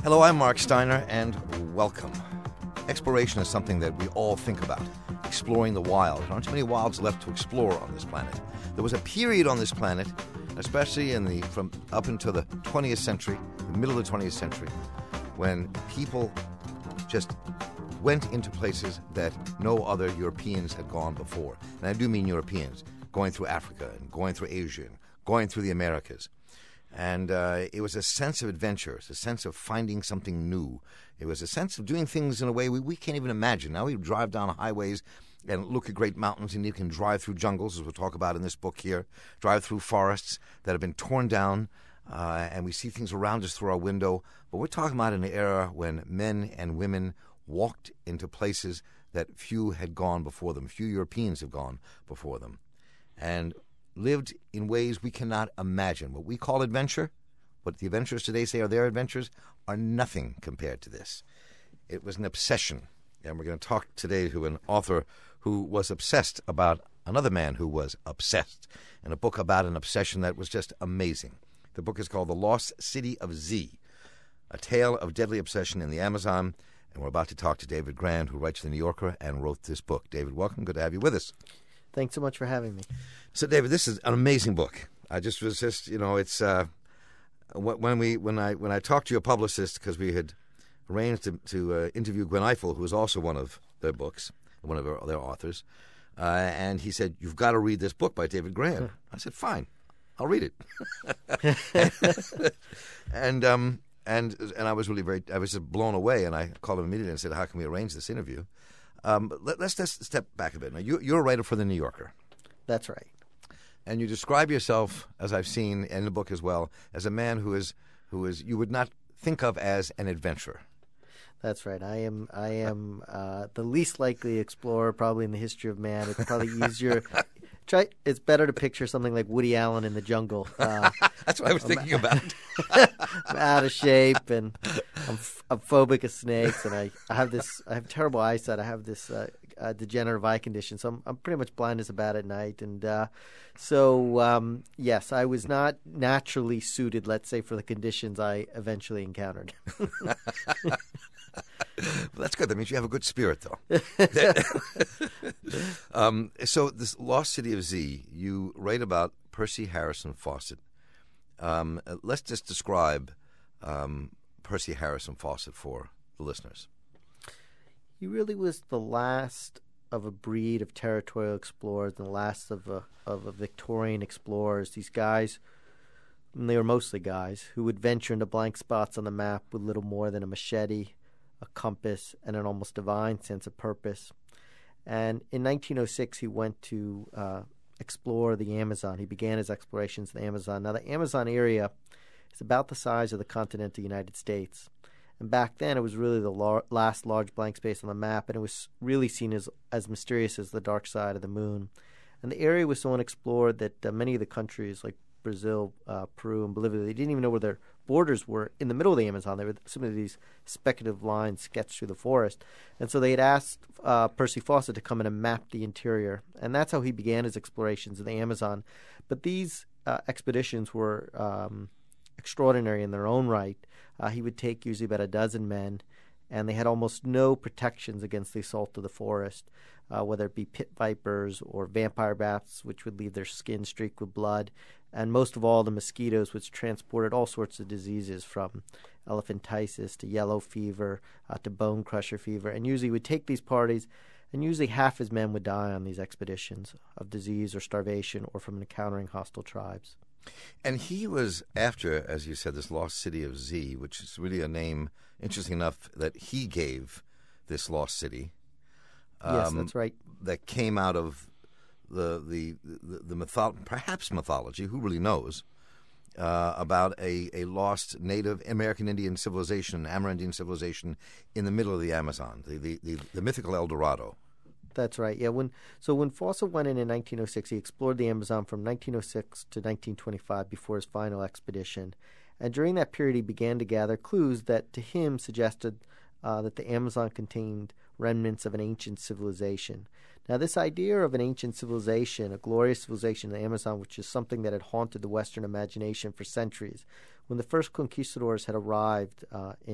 Hello, I'm Mark Steiner, and welcome. Exploration is something that we all think about, exploring the wild. There aren't too many wilds left to explore on this planet. There was a period on this planet, especially from up until the 20th century, the middle of the 20th century, when people just went into places that no other Europeans had gone before. And I do mean Europeans, going through Africa and going through Asia and going through the Americas. And it was a sense of adventure. It's a sense of finding something new. It was a sense of doing things in a way we can't even imagine. Now we drive down highways and look at great mountains, and you can drive through jungles, as we'll talk about in this book here, drive through forests that have been torn down, and we see things around us through our window. But we're talking about an era when men and women walked into places that few had gone before them, few Europeans have gone before them, and lived in ways we cannot imagine. What we call adventure, what the adventurers today say are their adventures, are nothing compared to this. It was an obsession. And we're going to talk today to an author who was obsessed about another man who was obsessed, and a book about an obsession that was just amazing. The book is called The Lost City of Z, A Tale of Deadly Obsession in the Amazon. And we're about to talk to David Grann, who writes for The New Yorker and wrote this book. David, welcome. Good to have you with us. Thanks so much for having me. So, David, this is an amazing book. It's when I talked to your publicist, because we had arranged to interview Gwen Ifill, who is also one of their books, one of their authors, and he said, "You've got to read this book by David Grann." I said, "Fine, I'll read it." and I was I was just blown away, and I called him immediately and said, "How can we arrange this interview?" Let's just step back a bit. Now, you're a writer for The New Yorker. That's right. And you describe yourself, as I've seen in the book as well, as a man who is you would not think of as an adventurer. That's right. I am the least likely explorer probably in the history of man. It's probably easier. It's better to picture something like Woody Allen in the jungle. That's what I was thinking about. I'm out of shape, and I'm phobic of snakes, and I have terrible eyesight. I have this degenerative eye condition, so I'm pretty much blind as a bat at night. And yes, I was not naturally suited, let's say, for the conditions I eventually encountered. Well, that's good. That means you have a good spirit, though. So this Lost City of Z, you write about Percy Harrison Fawcett. Let's just describe Percy Harrison Fawcett for the listeners. He really was the last of a breed of territorial explorers, and the last of a Victorian explorers. These guys, and they were mostly guys, who would venture into blank spots on the map with little more than a machete, a compass, and an almost divine sense of purpose. And in 1906, he went to explore the Amazon. He began his explorations in the Amazon. Now, the Amazon area is about the size of the continental United States. And back then, it was really the last large blank space on the map, and it was really seen as mysterious as the dark side of the moon. And the area was so unexplored that many of the countries, like Brazil, Peru, and Bolivia, they didn't even know where their borders were in the middle of the Amazon. They were some of these speculative lines sketched through the forest. And so they had asked Percy Fawcett to come in and map the interior. And that's how he began his explorations of the Amazon. But these expeditions were extraordinary in their own right. He would take usually about a dozen men, and they had almost no protections against the assault of the forest, whether it be pit vipers or vampire bats, which would leave their skin streaked with blood, and most of all the mosquitoes, which transported all sorts of diseases from elephantiasis to yellow fever to bone crusher fever. And usually he would take these parties, and usually half his men would die on these expeditions of disease or starvation or from encountering hostile tribes. And he was after, as you said, this Lost City of Z, which is really a name, interesting enough, that he gave this lost city. Yes, that's right. That came out of the perhaps mythology, who really knows, about a lost Native American Indian civilization, Amerindian civilization in the middle of the Amazon, the mythical El Dorado. That's right. Yeah. When Fawcett went in 1906, he explored the Amazon from 1906 to 1925 before his final expedition. And during that period, he began to gather clues that to him suggested that the Amazon contained remnants of an ancient civilization. Now, this idea of an ancient civilization, a glorious civilization in the Amazon, which is something that had haunted the Western imagination for centuries, when the first conquistadors had arrived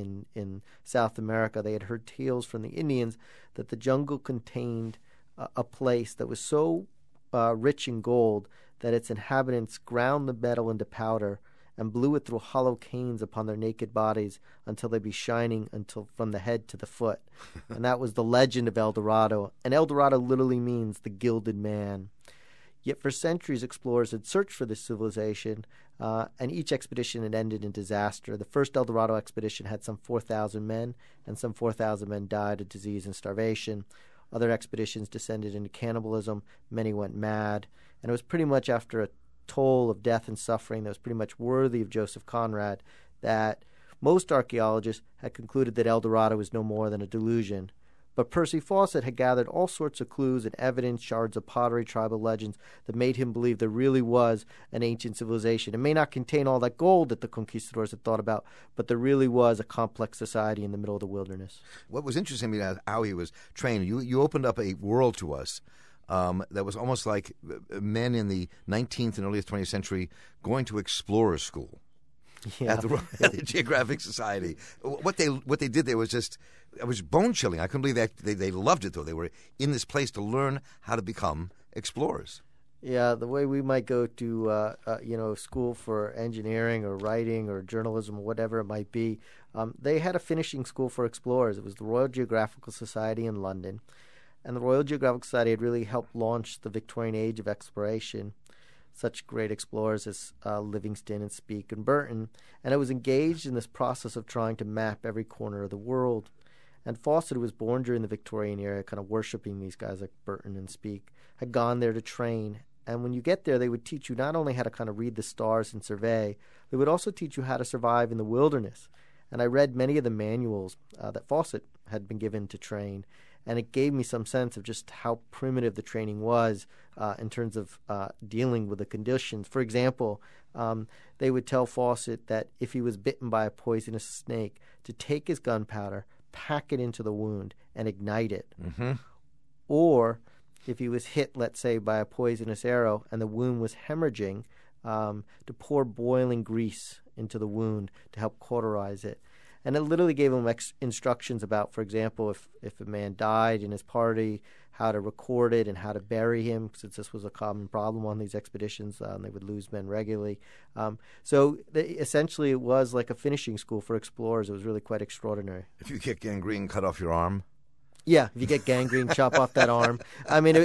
in South America, they had heard tales from the Indians that the jungle contained a place that was so rich in gold that its inhabitants ground the metal into powder and blew it through hollow canes upon their naked bodies until they be shining until from the head to the foot. And that was the legend of El Dorado. And El Dorado literally means the gilded man. Yet for centuries, explorers had searched for this civilization, and each expedition had ended in disaster. The first El Dorado expedition had some 4,000 men, and some 4,000 men died of disease and starvation. Other expeditions descended into cannibalism. Many went mad. And it was pretty much after a toll of death and suffering that was pretty much worthy of Joseph Conrad that most archaeologists had concluded that El Dorado was no more than a delusion. But Percy Fawcett had gathered all sorts of clues and evidence, shards of pottery, tribal legends that made him believe there really was an ancient civilization. It may not contain all that gold that the conquistadors had thought about, but there really was a complex society in the middle of the wilderness. What was interesting to me is how he was trained. You opened up a world to us that was almost like men in the 19th and early 20th century going to explorers school. Yeah. At the Geographic Society. What they did there was just, it was bone-chilling. I couldn't believe that they loved it, though. They were in this place to learn how to become explorers. Yeah, the way we might go to school for engineering or writing or journalism or whatever it might be, they had a finishing school for explorers. It was the Royal Geographical Society in London. And the Royal Geographical Society had really helped launch the Victorian age of exploration. Such great explorers as Livingstone and Speke and Burton, and it was engaged in this process of trying to map every corner of the world. And Fawcett, who was born during the Victorian era, kind of worshiping these guys like Burton and Speke, had gone there to train. And when you get there, they would teach you not only how to kind of read the stars and survey, they would also teach you how to survive in the wilderness. And I read many of the manuals that Fawcett had been given to train, and it gave me some sense of just how primitive the training was in terms of dealing with the conditions. For example, they would tell Fawcett that if he was bitten by a poisonous snake, to take his gunpowder, pack it into the wound, and ignite it. Mm-hmm. Or if he was hit, let's say, by a poisonous arrow and the wound was hemorrhaging, to pour boiling grease into the wound to help cauterize it. And it literally gave him instructions about, for example, if a man died in his party, how to record it and how to bury him, since this was a common problem on these expeditions. They would lose men regularly. Essentially, it was like a finishing school for explorers. It was really quite extraordinary. If you get gangrene, cut off your arm. Yeah, if you get gangrene, chop off that arm. I mean,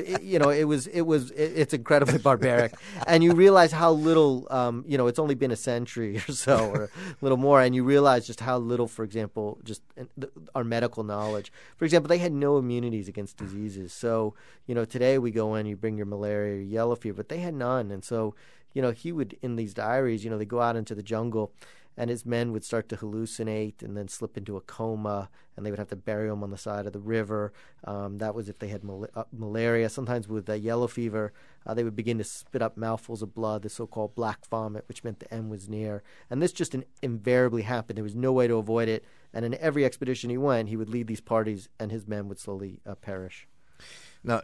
it's incredibly barbaric, and you realize how little, it's only been a century or so, or a little more, and you realize just how little, for example, just our medical knowledge. For example, they had no immunities against diseases. So, today we go in, you bring your malaria or yellow fever, but they had none, and so, he would, in these diaries, they go out into the jungle, and his men would start to hallucinate and then slip into a coma, and they would have to bury them on the side of the river. That was if they had malaria. Sometimes with yellow fever, they would begin to spit up mouthfuls of blood, the so-called black vomit, which meant the end was near. And this just invariably happened. There was no way to avoid it. And in every expedition he went, he would lead these parties, and his men would slowly perish. Now,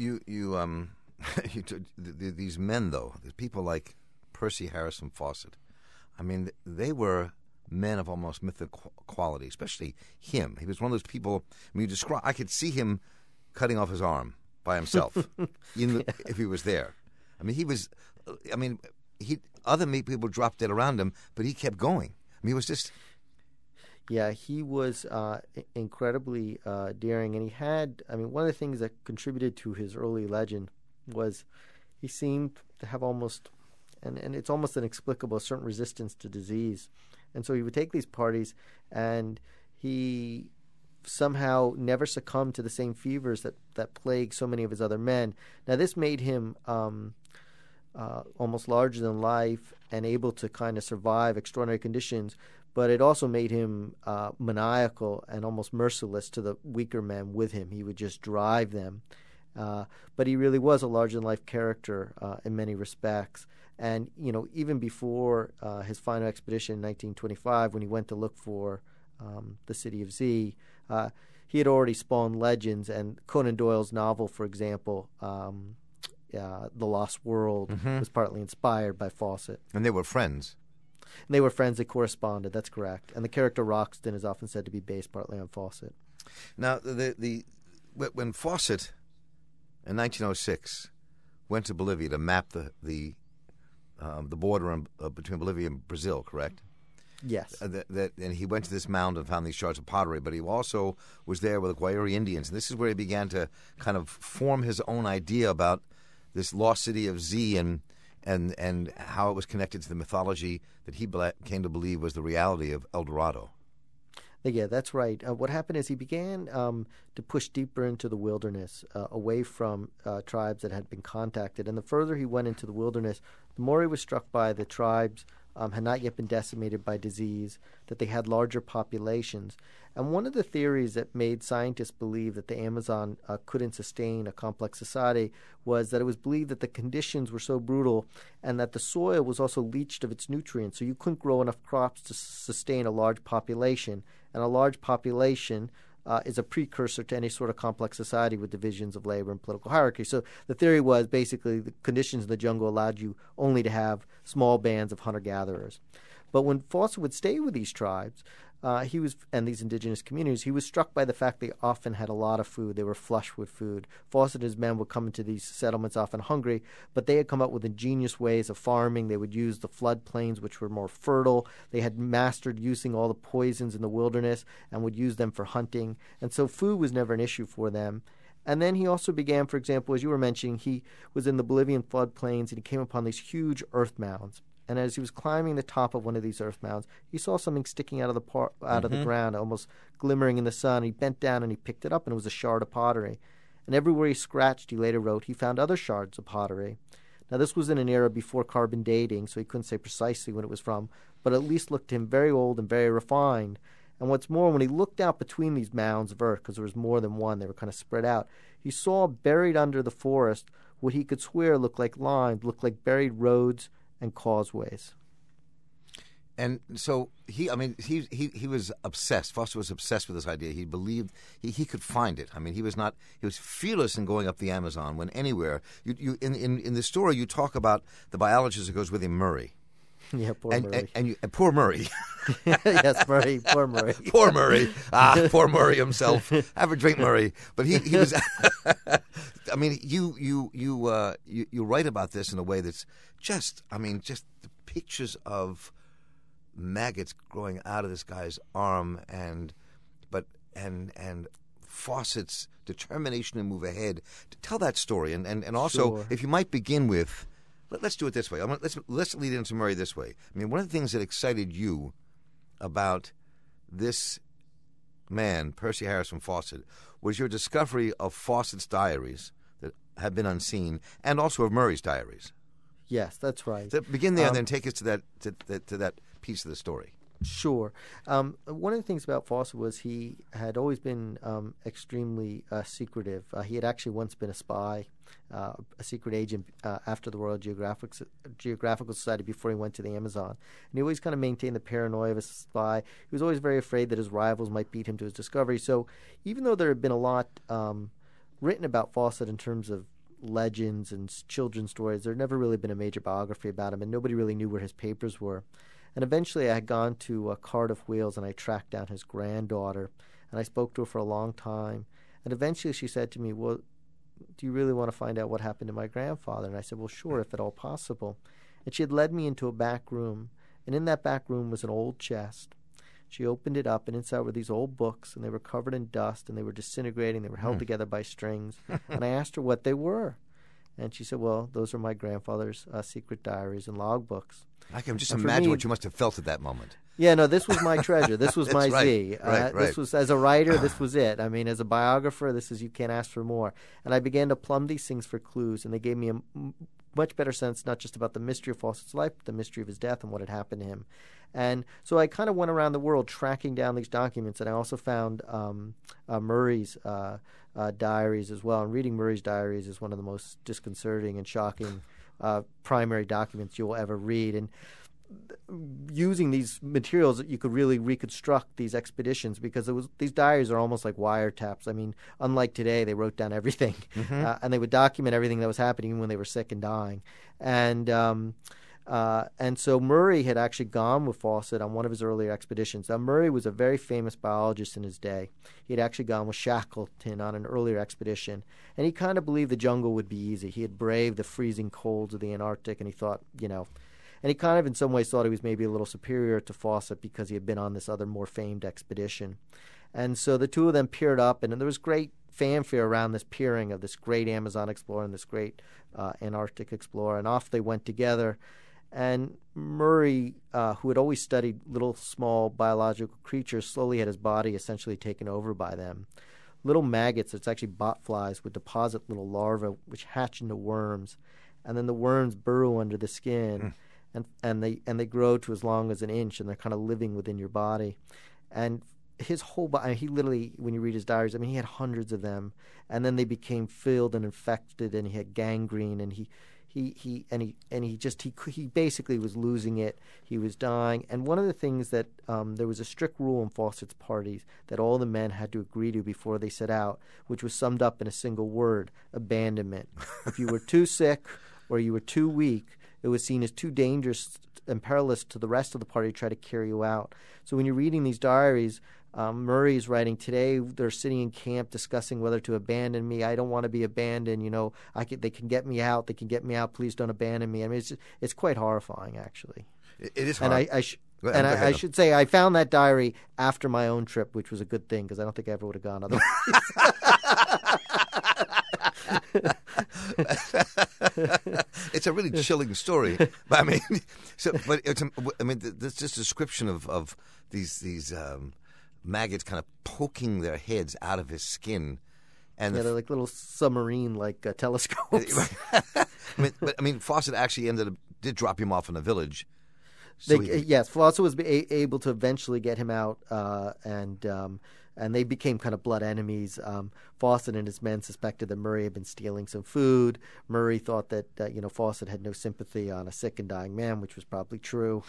these men, though, the people like Percy Harrison Fawcett, I mean, they were men of almost mythical quality, especially him. He was one of those people. I mean, I could see him cutting off his arm by himself if he was there. I mean, he was. I mean, other people dropped dead around him, but he kept going. I mean, he was just. Yeah, he was incredibly daring, and he had. I mean, one of the things that contributed to his early legend was he seemed to have almost. And it's almost inexplicable, a certain resistance to disease. And so he would take these parties, and he somehow never succumbed to the same fevers that plagued so many of his other men. Now, this made him almost larger than life and able to kind of survive extraordinary conditions, but it also made him maniacal and almost merciless to the weaker men with him. He would just drive them. But he really was a larger-than-life character in many respects. And, even before his final expedition in 1925, when he went to look for the city of Z, he had already spawned legends. And Conan Doyle's novel, for example, The Lost World, was partly inspired by Fawcett. And they were friends. And they were friends. They corresponded. That's correct. And the character Roxton is often said to be based partly on Fawcett. Now, when Fawcett in 1906 went to Bolivia to map the border between Bolivia and Brazil, correct? Yes. And he went to this mound and found these shards of pottery, but he also was there with the Guayuri Indians. And this is where he began to kind of form his own idea about this lost city of Z and how it was connected to the mythology that he came to believe was the reality of El Dorado. Yeah, that's right. What happened is he began to push deeper into the wilderness, away from tribes that had been contacted. And the further he went into the wilderness, the more he was struck by the tribes had not yet been decimated by disease, that they had larger populations. And one of the theories that made scientists believe that the Amazon couldn't sustain a complex society was that it was believed that the conditions were so brutal and that the soil was also leached of its nutrients, so you couldn't grow enough crops to sustain a large population. And a large population is a precursor to any sort of complex society with divisions of labor and political hierarchy. So the theory was basically the conditions in the jungle allowed you only to have small bands of hunter-gatherers. But when Fawcett would stay with these tribes, and these indigenous communities, he was struck by the fact they often had a lot of food. They were flush with food. Fawcett and his men would come into these settlements often hungry, but they had come up with ingenious ways of farming. They would use the floodplains, which were more fertile. They had mastered using all the poisons in the wilderness and would use them for hunting. And so food was never an issue for them. And then he also began, for example, as you were mentioning, he was in the Bolivian floodplains and he came upon these huge earth mounds. And as he was climbing the top of one of these earth mounds, he saw something sticking out of the ground, almost glimmering in the sun. He bent down and he picked it up, and it was a shard of pottery. And everywhere he scratched, he later wrote, he found other shards of pottery. Now, this was in an era before carbon dating, so he couldn't say precisely when it was from, but at least looked to him very old and very refined. And what's more, when he looked out between these mounds of earth, because there was more than one, they were kind of spread out, he saw buried under the forest what he could swear looked like lines, looked like buried roads and causeways. And so he was obsessed. Foster was obsessed with this idea. He believed he could find it. I mean, he was fearless in going up the Amazon when anywhere. In the story you talk about the biologist who goes with him, Murray. Yeah, poor Murray. And poor Murray. Yes, Murray. Poor Murray. Poor Murray. Poor Murray himself. Have a drink, Murray. But he was. I mean, you write about this in a way that's just the pictures of maggots growing out of this guy's arm, and Fawcett's determination to move ahead. To tell that story, and also, Sure. if you might begin with. Let's do it this way. Let's lead into Murray this way. I mean, one of the things that excited you about this man, Percy Harrison Fawcett, was your discovery of Fawcett's diaries that have been unseen, and also of Murray's diaries. Yes, that's right. So begin there, and then take us to that piece of the story. Sure. One of the things about Fawcett was he had always been extremely secretive. He had actually once been a spy, a secret agent after the Royal Geographical Society before he went to the Amazon. And he always kind of maintained the paranoia of a spy. He was always very afraid that his rivals might beat him to his discovery. So even though there had been a lot written about Fawcett in terms of legends and children's stories, there had never really been a major biography about him, and nobody really knew where his papers were. And eventually I had gone to Cardiff, Wales, and I tracked down his granddaughter, and I spoke to her for a long time. And eventually she said to me, well, do you really want to find out what happened to my grandfather? And I said, well, sure, if at all possible. And she had led me into a back room, and in that back room was an old chest. She opened it up, and inside were these old books, and they were covered in dust, and they were disintegrating. They were held together by strings. And I asked her what they were. And she said, well, those are my grandfather's secret diaries and logbooks. I can just imagine what you must have felt at that moment. Yeah, no, this was my treasure. This was my right, Z. Right. This was, as a writer, this was it. I mean, as a biographer, you can't ask for more. And I began to plumb these things for clues, and they gave me a much better sense, not just about the mystery of Fawcett's life, but the mystery of his death and what had happened to him. And so I kind of went around the world tracking down these documents, and I also found Murray's diaries as well. And reading Murray's diaries is one of the most disconcerting and shocking primary documents you will ever read. And using these materials, you could really reconstruct these expeditions, because these diaries are almost like wiretaps. I mean, unlike today, they wrote down everything, and they would document everything that was happening even when they were sick and dying. And And so Murray had actually gone with Fawcett on one of his earlier expeditions. Now, Murray was a very famous biologist in his day. He had actually gone with Shackleton on an earlier expedition, and he kind of believed the jungle would be easy. He had braved the freezing colds of the Antarctic, and he thought, and he kind of in some ways thought he was maybe a little superior to Fawcett because he had been on this other more famed expedition. And so the two of them paired up, and there was great fanfare around this pairing of this great Amazon explorer and this great Antarctic explorer, and off they went together. And Murray, who had always studied little small biological creatures, slowly had his body essentially taken over by them. Little maggots, it's actually botflies, would deposit little larvae which hatch into worms, and then the worms burrow under the skin, and they grow to as long as an inch, and they're kind of living within your body. And his whole body, he literally, when you read his diaries, he had hundreds of them, and then they became filled and infected, and he had gangrene, and he basically was losing it. He was dying. And one of the things that there was a strict rule in Fawcett's parties that all the men had to agree to before they set out, which was summed up in a single word: abandonment. If you were too sick or you were too weak, it was seen as too dangerous and perilous to the rest of the party to try to carry you out. So when you're reading these diaries, Murray is writing, today they're sitting in camp discussing whether to abandon me. I don't want to be abandoned. They can get me out. They can get me out. Please don't abandon me. It's quite horrifying, actually. It is hard. And I should say I found that diary after my own trip, which was a good thing because I don't think I ever would have gone otherwise. It's a really chilling story. But this description of these maggots kind of poking their heads out of his skin, and they're like little submarine telescopes. Fawcett actually did drop him off in a village. Yes, Fawcett was able to eventually get him out, and they became kind of blood enemies. Fawcett and his men suspected that Murray had been stealing some food. Murray thought that Fawcett had no sympathy on a sick and dying man, which was probably true.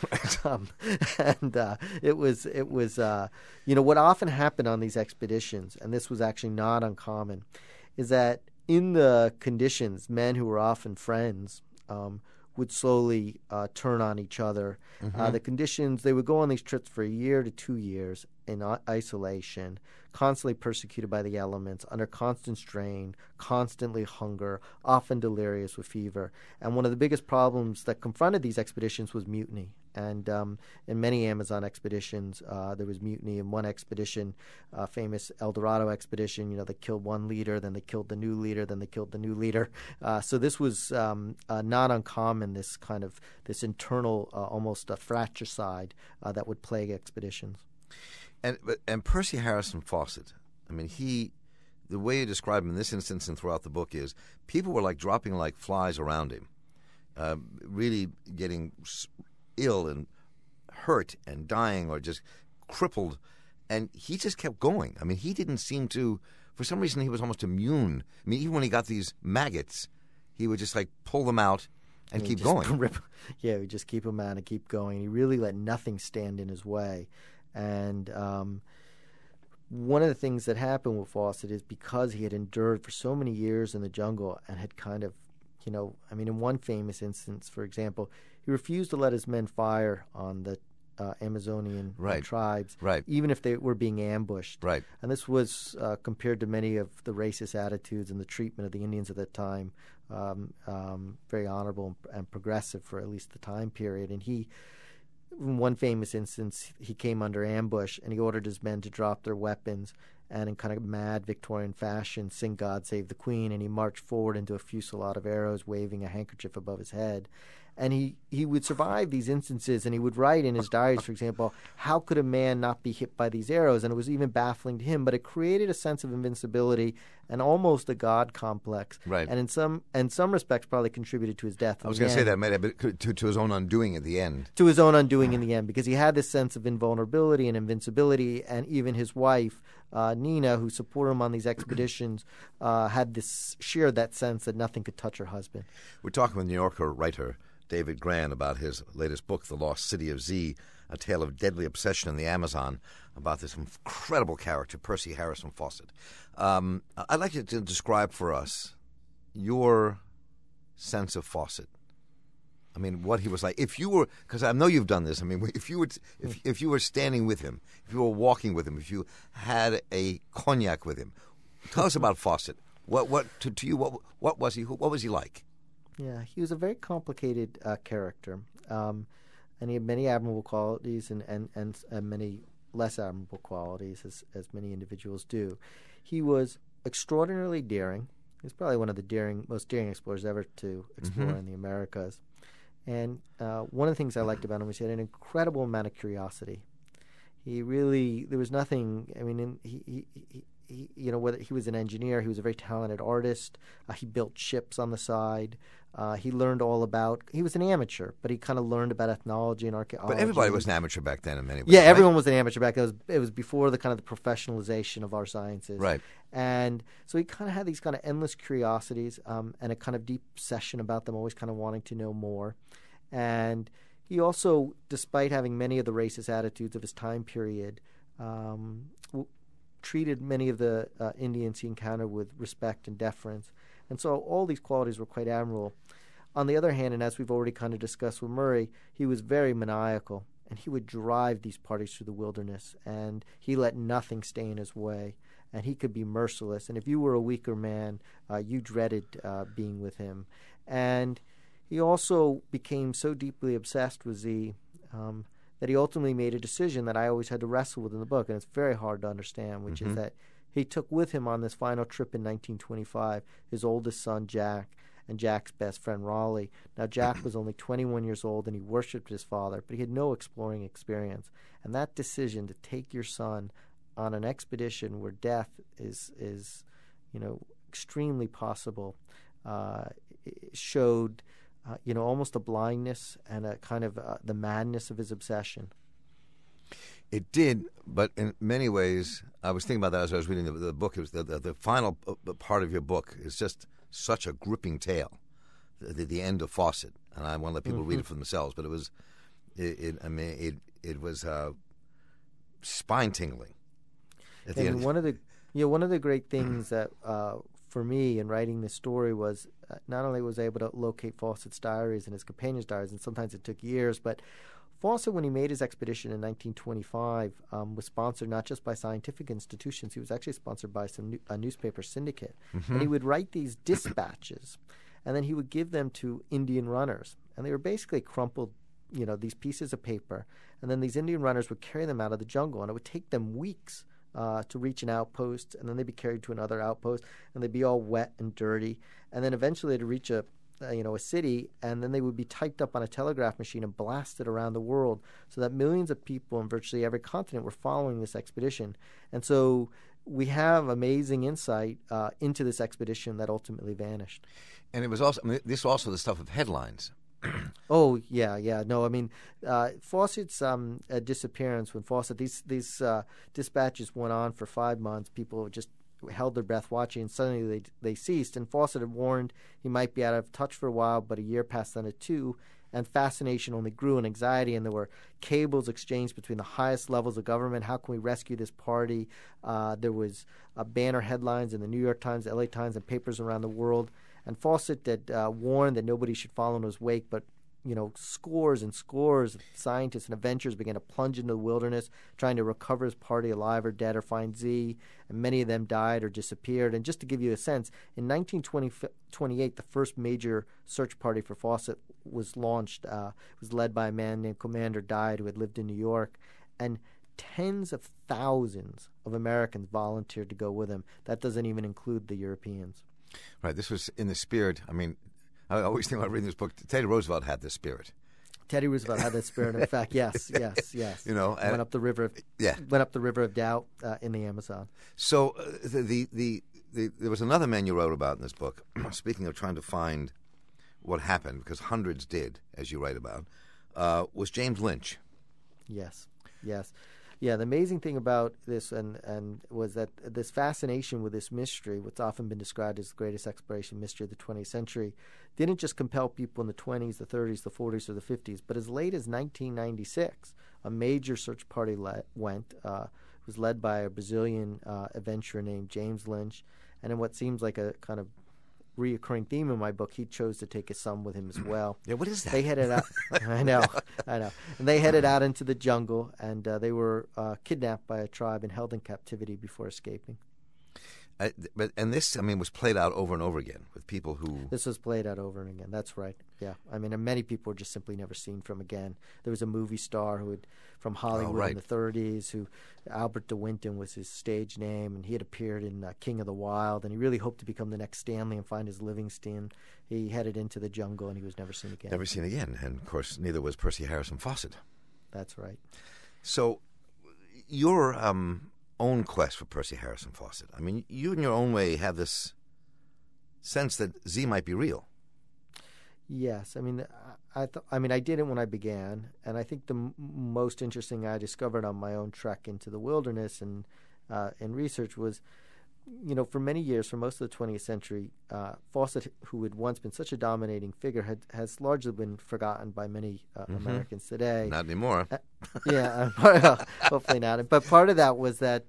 It was what often happened on these expeditions, and this was actually not uncommon, is that in the conditions, men who were often friends would slowly turn on each other. The conditions, they would go on these trips for a year to 2 years in isolation, constantly persecuted by the elements, under constant strain, constantly hunger, often delirious with fever. And one of the biggest problems that confronted these expeditions was mutiny. And in many Amazon expeditions, there was mutiny. In one expedition, famous El Dorado expedition, they killed one leader, then they killed the new leader, then they killed the new leader. So this was not uncommon, this internal, almost a fratricide that would plague expeditions. And Percy Harrison Fawcett, the way you describe him in this instance and throughout the book is people were like dropping like flies around him, really getting ill and hurt and dying or just crippled, and he just kept going. He didn't seem to, for some reason he was almost immune. Even when he got these maggots, he would just like pull them out and keep going. He would just keep them out and keep going. He really let nothing stand in his way. And one of the things that happened with Fawcett is because he had endured for so many years in the jungle and had kind of, in one famous instance, for example, he refused to let his men fire on the Amazonian tribes, even if they were being ambushed. Right. And this was compared to many of the racist attitudes and the treatment of the Indians at that time, very honorable and progressive for at least the time period. And in one famous instance, he came under ambush and he ordered his men to drop their weapons and in kind of mad Victorian fashion sing God Save the Queen, and he marched forward into a fusillade of arrows waving a handkerchief above his head. And he would survive these instances, and he would write in his diaries, for example, how could a man not be hit by these arrows? And it was even baffling to him, but it created a sense of invincibility and almost a God complex. Right. And in some respects probably contributed to his death. I was going to say that might have been to his own undoing at the end. To his own undoing in the end, because he had this sense of invulnerability and invincibility, and even his wife, Nina, who supported him on these expeditions, shared that sense that nothing could touch her husband. We're talking with New Yorker writer David Grann about his latest book, The Lost City of Z, a tale of deadly obsession in the Amazon, about this incredible character, Percy Harrison Fawcett. I'd like you to describe for us your sense of Fawcett. I mean, what he was like. If you were, because I know you've done this. I mean, if you were standing with him, if you were walking with him, if you had a cognac with him, tell us about Fawcett. What to you? What was he? What was he like? Yeah, he was a very complicated character, and he had many admirable qualities and many less admirable qualities, as many individuals do. He was extraordinarily daring. He was probably one of the most daring explorers ever to explore in the Americas. And one of the things I liked about him was he had an incredible amount of curiosity. There was nothing. I mean, he whether he was an engineer, he was a very talented artist. He built ships on the side. He learned all about. He was an amateur, but he kind of learned about ethnology and archaeology. But everybody was an amateur back then in many ways. Yeah, right? Everyone was an amateur back then. It was before the kind of the professionalization of our sciences. Right. And so he kind of had these kind of endless curiosities and a kind of deep obsession about them, always kind of wanting to know more. And he also, despite having many of the racist attitudes of his time period, treated many of the Indians he encountered with respect and deference. And so all these qualities were quite admirable. On the other hand, and as we've already kind of discussed with Murray, he was very maniacal, and he would drive these parties through the wilderness, and he let nothing stay in his way, and he could be merciless. And if you were a weaker man, you dreaded being with him. And he also became so deeply obsessed with Z that he ultimately made a decision that I always had to wrestle with in the book, and it's very hard to understand, which is that he took with him on this final trip in 1925 his oldest son, Jack, and Jack's best friend, Raleigh. Now, Jack was only 21 years old, and he worshipped his father, but he had no exploring experience. And that decision to take your son on an expedition where death is extremely possible showed almost a blindness and a kind of the madness of his obsession. It did, but in many ways, I was thinking about that as I was reading the book. It was the final part of your book is just such a gripping tale, the end of Fawcett, and I want to let people read it for themselves. But it was, it was spine tingling. And one of the great things that for me in writing this story was not only was I able to locate Fawcett's diaries and his companions' diaries, and sometimes it took years, but Fawcett, when he made his expedition in 1925, was sponsored not just by scientific institutions. He was actually sponsored by a newspaper syndicate. And he would write these dispatches, and then he would give them to Indian runners. And they were basically crumpled, these pieces of paper. And then these Indian runners would carry them out of the jungle, and it would take them weeks to reach an outpost, and then they'd be carried to another outpost, and they'd be all wet and dirty. And then eventually they'd reach a city, and then they would be typed up on a telegraph machine and blasted around the world, so that millions of people in virtually every continent were following this expedition. And so we have amazing insight into this expedition that ultimately vanished. And it was also, this was also the stuff of headlines. Oh, yeah. No, I mean, Fawcett's disappearance, when Fawcett, these dispatches went on for 5 months, people just held their breath watching, and suddenly they ceased. And Fawcett had warned he might be out of touch for a while, but a year passed on to 2, and fascination only grew in anxiety, and there were cables exchanged between the highest levels of government. How can we rescue this party? There was banner headlines in the New York Times, the LA Times, and papers around the world. And Fawcett had warned that nobody should follow in his wake, but scores and scores of scientists and adventurers began to plunge into the wilderness, trying to recover his party alive or dead or find Z, and many of them died or disappeared. And just to give you a sense, in 1928, the first major search party for Fawcett was launched. It was led by a man named Commander Dide, who had lived in New York, and tens of thousands of Americans volunteered to go with him. That doesn't even include the Europeans. Right. This was in the spirit. I mean, I always think about reading this book, Teddy Roosevelt had this spirit. Teddy Roosevelt had that spirit. In fact, yes. Went up the river of doubt in the Amazon. So there was another man you wrote about in this book. Speaking of trying to find what happened, because hundreds did, as you write about, was James Lynch. Yes. Yeah, the amazing thing about this and was that this fascination with this mystery, what's often been described as the greatest exploration mystery of the 20th century, didn't just compel people in the 20s, the 30s, the 40s, or the 50s, but as late as 1996, a major search party went. It was led by a Brazilian adventurer named James Lynch, and in what seems like a kind of reoccurring theme in my book. He chose to take his son with him as well. Yeah, what is that? They headed out. I know. And they headed out into the jungle, and they were kidnapped by a tribe and held in captivity before escaping. And this, I mean, was played out over and over again with people who... This was played out over and again. That's right. Yeah. I mean, and many people were just simply never seen from again. There was a movie star from Hollywood in the 30s who, Albert de Winton was his stage name, and he had appeared in King of the Wild, and he really hoped to become the next Stanley and find his Livingston. He headed into the jungle, and he was never seen again. Never seen again. And, of course, neither was Percy Harrison Fawcett. That's right. So your own quest for Percy Harrison Fawcett, I mean, you in your own way have this sense that Z might be real. Yes, I mean, I did it when I began, and I think the most interesting I discovered on my own trek into the wilderness and in research was, for many years, for most of the 20th century, Fawcett, who had once been such a dominating figure, has largely been forgotten by many Americans today. Not anymore. Hopefully not. But part of that was that,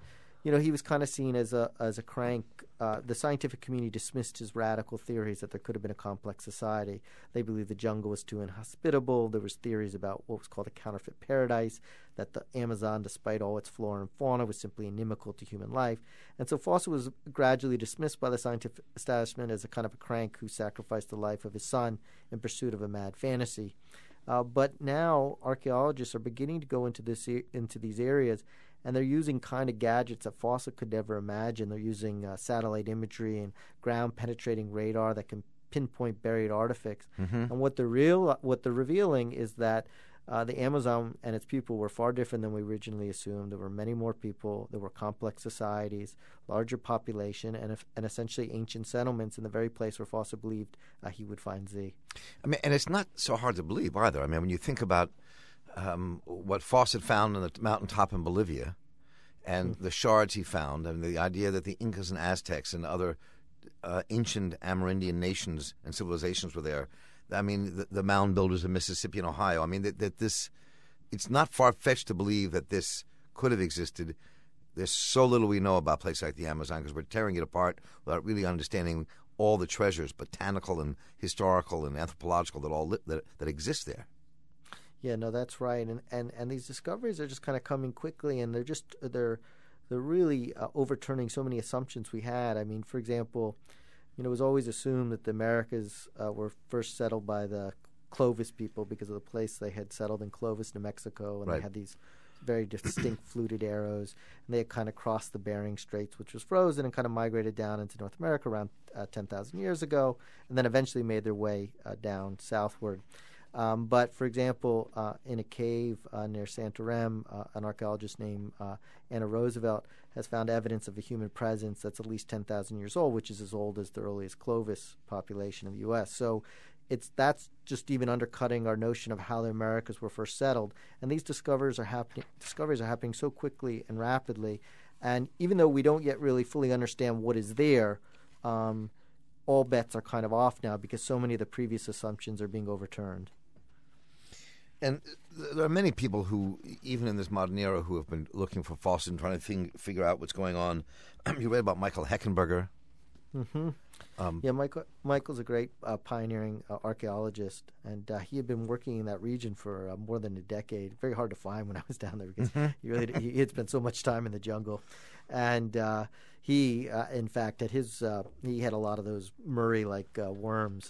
he was kind of seen as a crank. The scientific community dismissed his radical theories that there could have been a complex society. They believed the jungle was too inhospitable. There was theories about what was called a counterfeit paradise, that the Amazon, despite all its flora and fauna, was simply inimical to human life. And so Fawcett was gradually dismissed by the scientific establishment as a kind of a crank who sacrificed the life of his son in pursuit of a mad fantasy. But now archaeologists are beginning to go into these areas, and they're using kind of gadgets that Fawcett could never imagine. They're using satellite imagery and ground-penetrating radar that can pinpoint buried artifacts. And what they're revealing is that the Amazon and its people were far different than we originally assumed. There were many more people. There were complex societies, larger population, and essentially ancient settlements in the very place where Fawcett believed he would find Z. I mean, and it's not so hard to believe either. I mean, when you think about what Fawcett found on the mountaintop in Bolivia and the shards he found, and the idea that the Incas and Aztecs and other ancient Amerindian nations and civilizations were there. I mean, the mound builders of Mississippi and Ohio. I mean, that this, it's not far-fetched to believe that this could have existed. There's so little we know about places like the Amazon because we're tearing it apart without really understanding all the treasures, botanical and historical and anthropological, that exist there. Yeah, no, that's right. And these discoveries are just kind of coming quickly, and they're really overturning so many assumptions we had. I mean, for example, it was always assumed that the Americas were first settled by the Clovis people because of the place they had settled in Clovis, New Mexico, and They had these very distinct fluted arrows, and they had kind of crossed the Bering Straits, which was frozen, and kind of migrated down into North America around 10,000 years ago, and then eventually made their way down southward. But, for example, in a cave near Santarem, an archaeologist named Anna Roosevelt has found evidence of a human presence that's at least 10,000 years old, which is as old as the earliest Clovis population of the U.S. So that's just even undercutting our notion of how the Americas were first settled. And these discoveries are happening so quickly and rapidly. And even though we don't yet really fully understand what is there, all bets are kind of off now because so many of the previous assumptions are being overturned. And there are many people who, even in this modern era, who have been looking for Fawcett and trying to figure out what's going on. You read about Michael Heckenberger. Yeah, Michael's a great pioneering archaeologist, and he had been working in that region for more than a decade. Very hard to find when I was down there because he had spent so much time in the jungle. And he, in fact, he had a lot of those Murray-like worms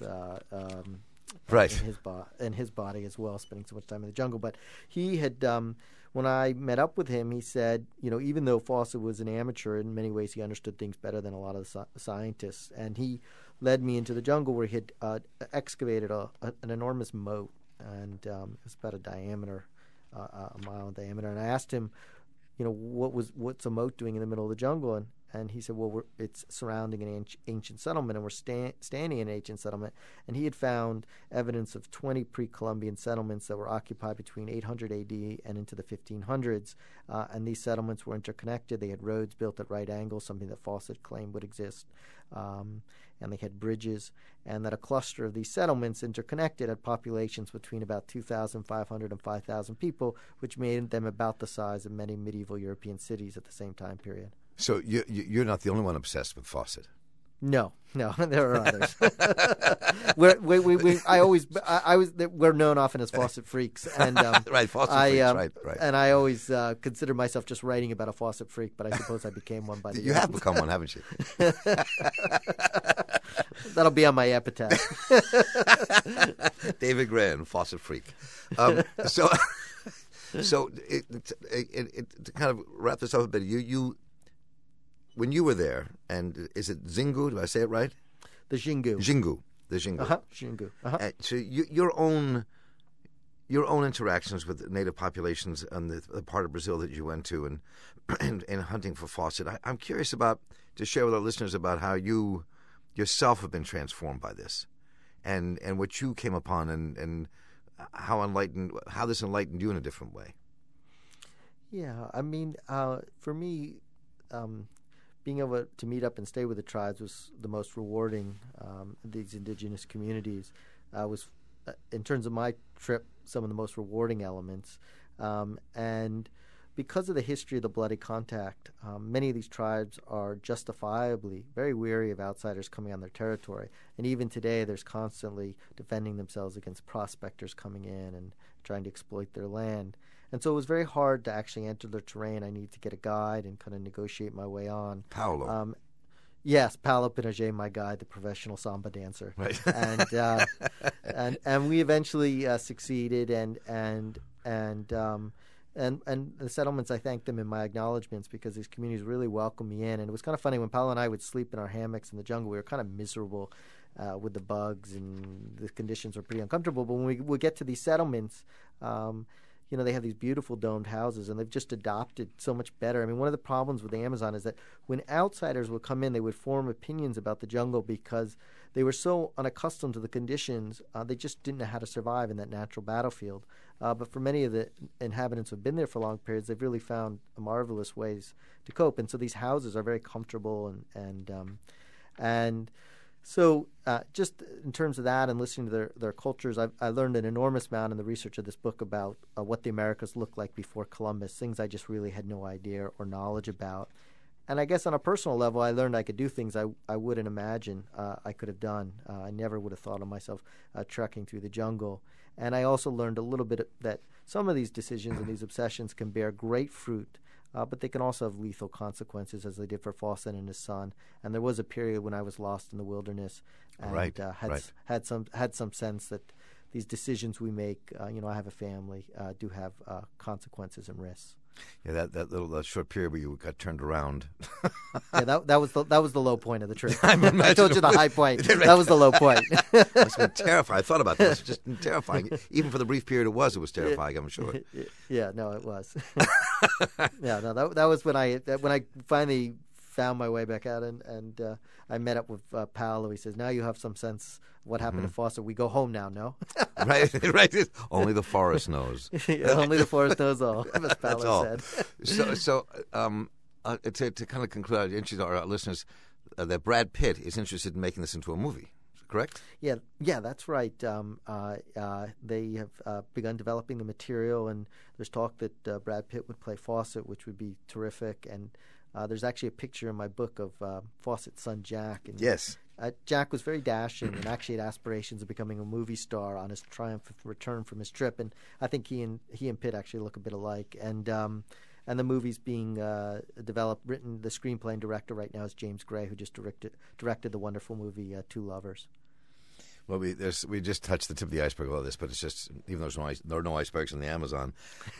in his body as well, spending so much time in the jungle. But he had, when I met up with him, he said, even though Fawcett was an amateur, in many ways he understood things better than a lot of the scientists. And he led me into the jungle where he had excavated an enormous moat, and it was about a mile in diameter. And I asked him, what's a moat doing in the middle of the jungle? And he said, well, it's surrounding an ancient settlement, and we're standing in an ancient settlement. And he had found evidence of 20 pre-Columbian settlements that were occupied between 800 A.D. and into the 1500s. And these settlements were interconnected. They had roads built at right angles, something that Fawcett claimed would exist. And they had bridges. And that a cluster of these settlements interconnected had populations between about 2,500 and 5,000 people, which made them about the size of many medieval European cities at the same time period. So you're not the only one obsessed with Fawcett. No, there are others. We're known often as faucet freaks, and right, faucet freaks, right. And I always consider myself just writing about a faucet freak, but I suppose I became one by the end. You have become one, haven't you? That'll be on my epitaph. David Grand, faucet freak. So to kind of wrap this up a bit, you when you were there, and is it Xingu? Do I say it right? The Xingu. The Xingu. Xingu. So your own interactions with native populations and the part of Brazil that you went to, and hunting for faucet. I'm curious to share with our listeners about how you yourself have been transformed by this, and what you came upon, and how this enlightened you in a different way. Yeah, I mean, for me, being able to meet up and stay with the tribes was the most rewarding. These indigenous communities was, in terms of my trip, some of the most rewarding elements. And because of the history of the bloody contact, many of these tribes are justifiably very weary of outsiders coming on their territory. And even today, there's constantly defending themselves against prospectors coming in and trying to exploit their land. And so it was very hard to actually enter the terrain. I needed to get a guide and kind of negotiate my way on. Paulo. Yes, Paulo Pinochet, my guide, the professional samba dancer. Right. And we eventually succeeded, and the settlements, I thank them in my acknowledgments, because these communities really welcomed me in. And it was kind of funny when Paulo and I would sleep in our hammocks in the jungle. We were kind of miserable with the bugs, and the conditions were pretty uncomfortable. But when we would get to these settlements, they have these beautiful domed houses, and they've just adopted so much better. I mean, one of the problems with the Amazon is that when outsiders would come in, they would form opinions about the jungle because they were so unaccustomed to the conditions. They just didn't know how to survive in that natural battlefield. But for many of the inhabitants who have been there for long periods, they've really found marvelous ways to cope. And so these houses are very comfortable, and so just in terms of that and listening to their cultures, I learned an enormous amount in the research of this book about what the Americas looked like before Columbus, things I just really had no idea or knowledge about. And I guess on a personal level, I learned I could do things I wouldn't imagine I could have done. I never would have thought of myself trekking through the jungle. And I also learned a little bit that some of these decisions and these obsessions can bear great fruit, but they can also have lethal consequences, as they did for Fawcett and his son. And there was a period when I was lost in the wilderness, and had some sense that these decisions we make, I have a family, do have consequences and risks. Yeah, that little short period where you got turned around. Yeah, that was the low point of the trip. I told you the high point. That was the low point. It must have been terrifying. I thought about that. It was just terrifying. Even for the brief period it was terrifying, I'm sure. Yeah, no, it was. Yeah, no, that was when I finally found my way back out, and I met up with Paulo. He says, "Now you have some sense of what happened to Fawcett. We go home now, no?" Right. Only the forest knows. Yeah, only the forest knows all, as Paulo said. So to kind of conclude, I'd introduce our listeners that Brad Pitt is interested in making this into a movie. Correct? Yeah, that's right. They have begun developing the material, and there's talk that Brad Pitt would play Fawcett, which would be terrific. And there's actually a picture in my book of Fawcett's son, Jack. And yes. Jack was very dashing and actually had aspirations of becoming a movie star on his triumphant return from his trip. And I think he and Pitt actually look a bit alike. And the movie's being developed, written. The screenplay and director right now is James Gray, who just directed the wonderful movie Two Lovers. Well, we just touched the tip of the iceberg of all this, but it's just, even though there are no icebergs in the Amazon.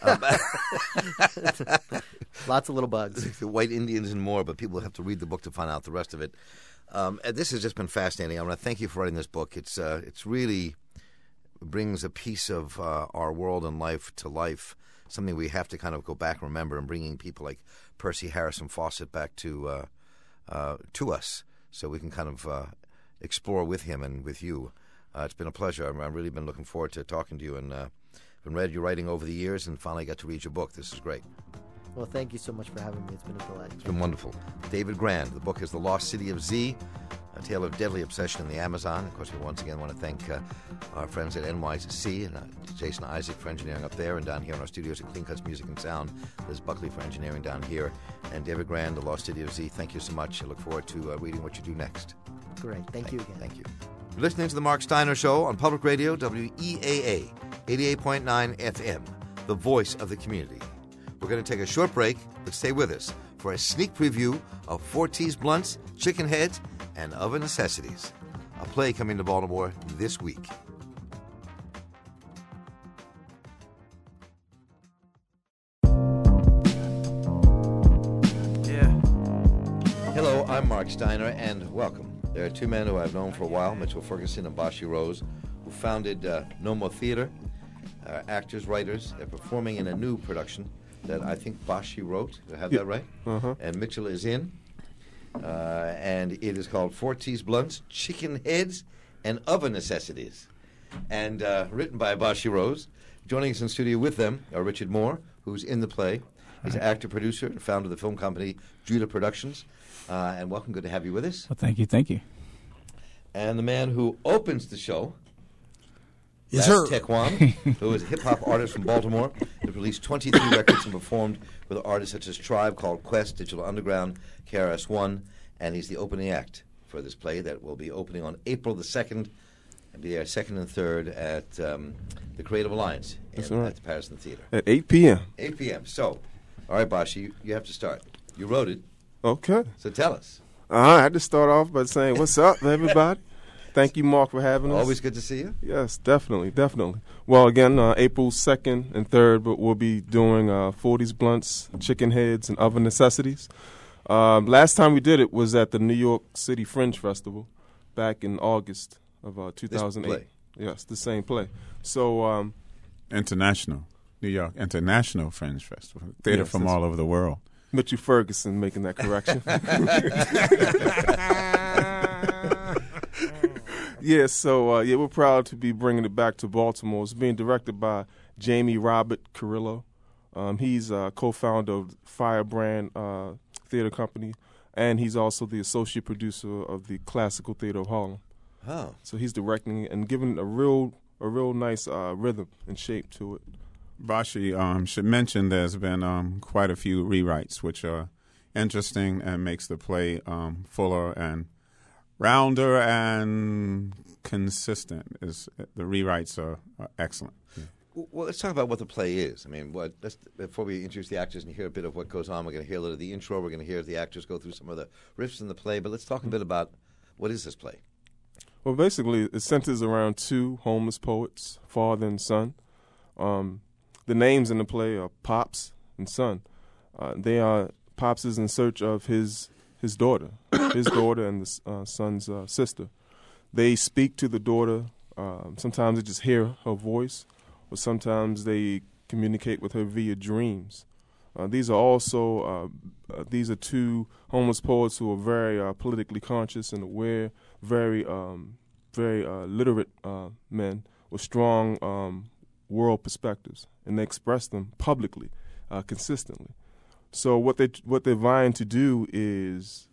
Lots of little bugs. The white Indians and more, but people have to read the book to find out the rest of it. And this has just been fascinating. I want to thank you for writing this book. It's really brings a piece of our world and life to life, something we have to kind of go back and remember, and bringing people like Percy Harrison Fawcett back to us so we can kind of explore with him and with you. It's been a pleasure. I've really been looking forward to talking to you, and been read your writing over the years, and finally got to read your book. This is great. Well, thank you so much for having me. It's been a delight. It's been wonderful. David Grand. The book is The Lost City of Z. A Tale of Deadly Obsession in the Amazon. Of course, we once again want to thank our friends at NYC and Jason Isaac for engineering up there, and down here in our studios at Clean Cuts Music and Sound, Liz Buckley for engineering down here, and David Grand, the Lost City of Z. Thank you so much. I look forward to reading what you do next. Great. Thank you again. Thank you. You're listening to The Mark Steiner Show on Public Radio, WEAA, 88.9 FM, the voice of the community. We're going to take a short break, but stay with us for a sneak preview of Forties Blunts, Chicken Heads, and Other Necessities, a play coming to Baltimore this week. Hello, I'm Mark Steiner, and welcome. There are two men who I've known for a while, Mitchell Ferguson and Bashi Rose, who founded No More Theater, actors, writers. They're performing in a new production that I think Bashi wrote. Do I have that right? Uh-huh. And Mitchell is in. And it is called Forties Blunts, Chicken Heads, and Other Necessities. And written by Bashi Rose. Joining us in studio with them are Richard Moore, who's in the play. He's an actor, producer, and founder of the film company Judah Productions. And welcome. Good to have you with us. Well, thank you. Thank you. And the man who opens the show, Yes, sir. Tequan, who is a hip-hop artist from Baltimore, who released 23 records and performed with artists such as Tribe Called Quest, Digital Underground, KRS-One, and he's the opening act for this play that will be opening on April the 2nd, and be there 2nd and 3rd at the Creative Alliance at the Patterson Theater. At 8 p.m. 8 p.m. So, all right, Bashi, you have to start. You wrote it, Okay. so tell us. I had to start off by saying, what's up, everybody? Thank you, Mark, for having us. Always good to see you. Yes, definitely, definitely. Well, again, April 2nd and 3rd, but we'll be doing 40s Blunts, Chicken Heads, and Other Necessities. Last time we did it was at the New York City Fringe Festival back in August of 2008. This play. Yes, the same play. So, International, New York International Fringe Festival. Theater Yes, from that's all over the world. Mitchell Ferguson making that correction. Yeah, so we're proud to be bringing it back to Baltimore. It's being directed by Jamie Robert Carrillo. He's co-founder of Firebrand Theater Company, and he's also the associate producer of the Classical Theater of Harlem. Oh. So he's directing and giving a real nice rhythm and shape to it. Bashi should mention there's been quite a few rewrites, which are interesting and makes the play fuller and rounder and consistent. The rewrites are excellent. Yeah. Well, let's talk about what the play is. I mean, before we introduce the actors and hear a bit of what goes on, we're going to hear a little of the intro. We're going to hear the actors go through some of the riffs in the play. But let's talk a bit about what is this play. Well, basically, it centers around two homeless poets, father and son. The names in the play are Pops and Son. Pops is in search of his daughter, and the son's sister. They speak to the daughter. Sometimes they just hear her voice, or sometimes they communicate with her via dreams. These are two homeless poets who are very politically conscious and aware, very literate men with strong world perspectives, and they express them publicly, consistently. So what they're vying to do is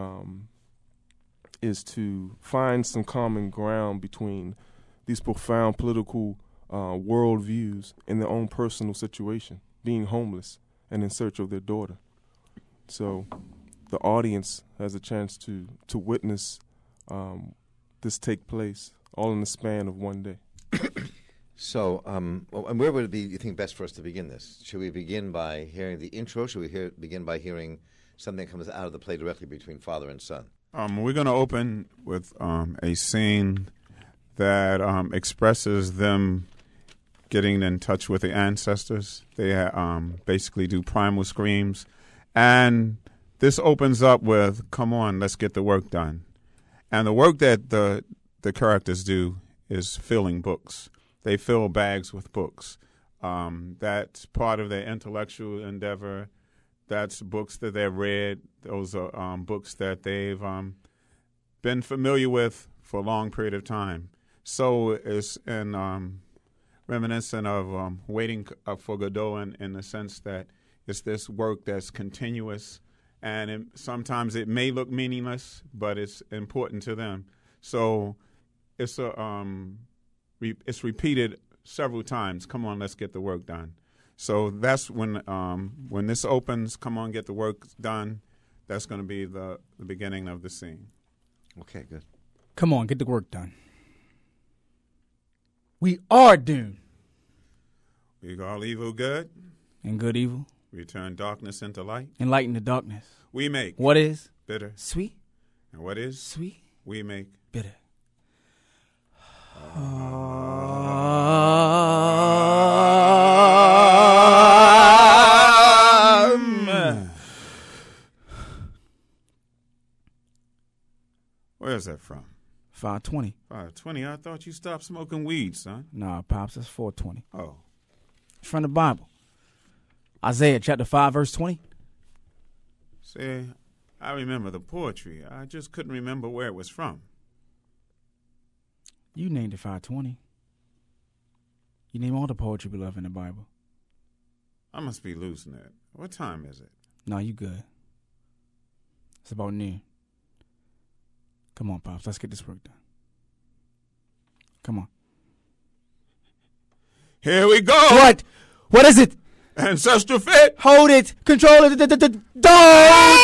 to find some common ground between these profound political worldviews and their own personal situation, being homeless and in search of their daughter. So the audience has a chance to witness this take place all in the span of one day. So, and where would it be, you think, best for us to begin this? Should we begin by hearing the intro? Should we begin by hearing something that comes out of the play directly between father and son? We're going to open with a scene that expresses them getting in touch with the ancestors. They basically do primal screams. And this opens up with, come on, let's get the work done. And the work that the characters do is filling books. They fill bags with books. That's part of their intellectual endeavor. That's books that they've read. Those are books that they've been familiar with for a long period of time. So it's reminiscent of Waiting for Godot in the sense that it's this work that's continuous and sometimes it may look meaningless, but it's important to them. So it's it's repeated several times. Come on, let's get the work done. So that's when this opens. Come on, get the work done. That's going to be the beginning of the scene. Okay, good. Come on, get the work done. We are doomed. We call evil good. And good evil. We turn darkness into light. Enlighten the darkness. We make What is bitter. sweet? And what is Sweet. we make Bitter. Where's that from? 520. 520. I thought you stopped smoking weed, son. Nah, Pops, that's 420. Oh. It's from the Bible. Isaiah chapter 5, verse 20. See, I remember the poetry. I just couldn't remember where it was from. You named it 520. You name all the poetry we love in the Bible. I must be losing it. What time is it? No, you good. It's about noon. Come on, Pops. Let's get this work done. Come on. Here we go. What? What is it? Ancestral fit. Hold it. Control it. Don't.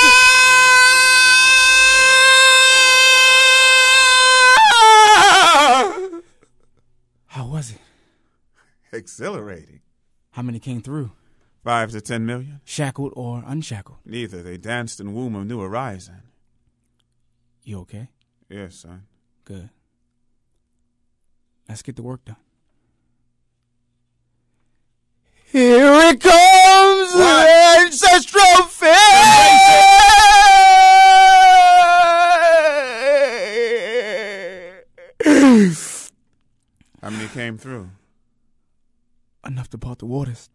How was it? Exhilarating. How many came through? 5 to 10 million. Shackled or unshackled? Neither. They danced in womb of new horizon. You okay? Yes, son. Good. Let's get the work done. Here it comes! What? Ancestral faith! How many came through? Enough to part the waters.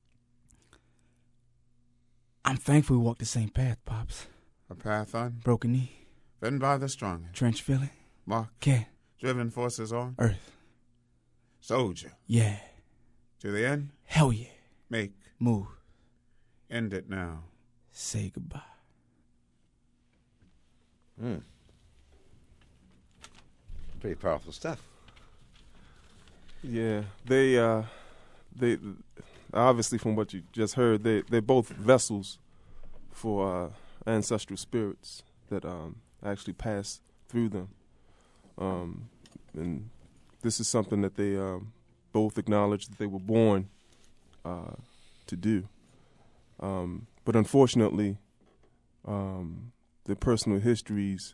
I'm thankful we walked the same path, Pops. A path on, Broken knee, ridden by the strong, trench feeling, mark, care, driven forces on, earth. soldier, Yeah. to the end, Hell yeah. make, Move. end it now. Say goodbye. Pretty powerful stuff. Yeah, they obviously, from what you just heard, they're both vessels for ancestral spirits that actually pass through them, and this is something that they both acknowledge that they were born to do. But unfortunately, their personal histories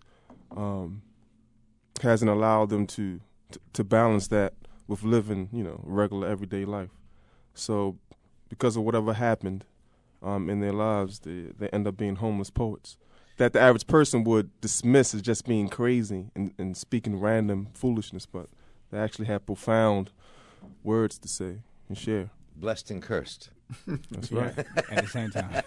hasn't allowed them to balance that with living, regular everyday life. So because of whatever happened in their lives, they end up being homeless poets that the average person would dismiss as just being crazy and speaking random foolishness, but they actually have profound words to say and share. Blessed and cursed. That's right. At the same time.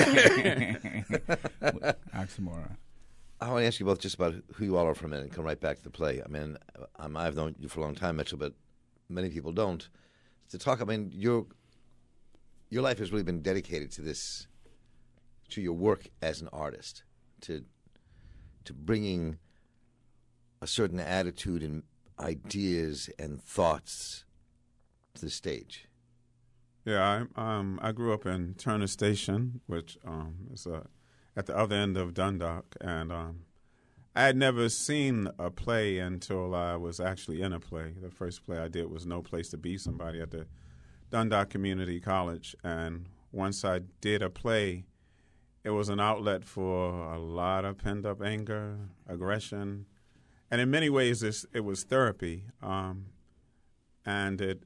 Oxymoron. I want to ask you both just about who you all are for a minute and come right back to the play. I mean, I've known you for a long time, Mitchell, but many people don't. To talk, I mean, your life has really been dedicated to this, to your work as an artist, to bringing a certain attitude and ideas and thoughts to the stage. Yeah, I grew up in Turner Station, which is at the other end of Dundalk, and I had never seen a play until I was actually in a play. The first play I did was No Place to Be Somebody at the Dundalk Community College, and once I did a play, it was an outlet for a lot of pent-up anger, aggression, and in many ways it was therapy, and it